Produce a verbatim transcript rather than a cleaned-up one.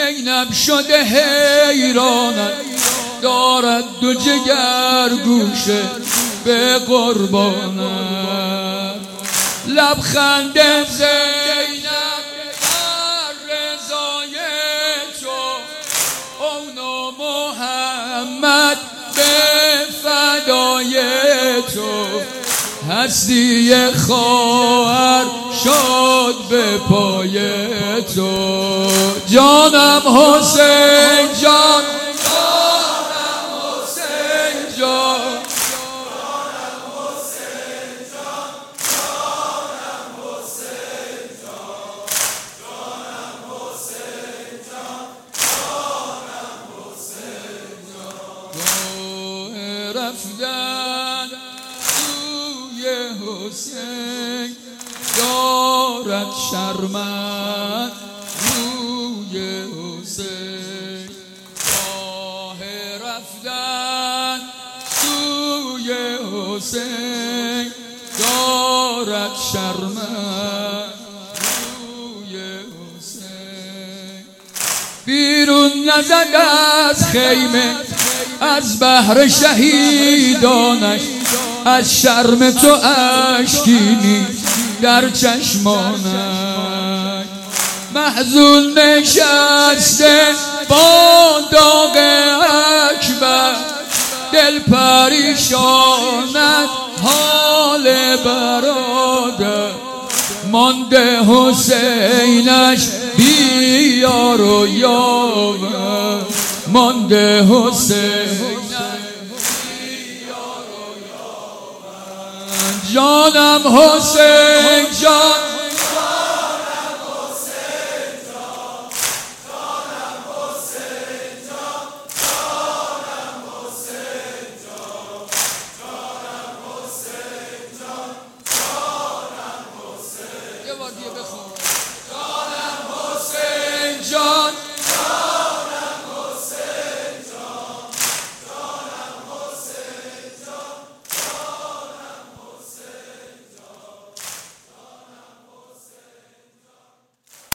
زینب شده حیرانت دارد دو جگر گوشه به قربانت. لبخند زینب در رضای تو، اون محمد به فدای تو. هستی خواهر شد به پای تو. جانم حسین جان، جانم حسین جان، جانم حسین جان، جانم حسین جان، جانم حسین جان، جانم حسین جان. رفتن سوی حسین دارد شرمت روی حسین. راه رفتن سوی حسین دارد شرمت روی حسین. بیرون نزد از خیمه از بهر شهیدانش، از شرم تو اشکی در چشمانش. محزون نشسته با داغ اکبر، دل پریشانت حال برادر. مانده حسینش بیار و یاور، مانده حسینش بیار و یاور. جانم حسین جان، جانم حسین جان، جانم حسین جان، جانم حسین جان، جانم حسین جان، جانم حسین. یه بار دیگه بخون.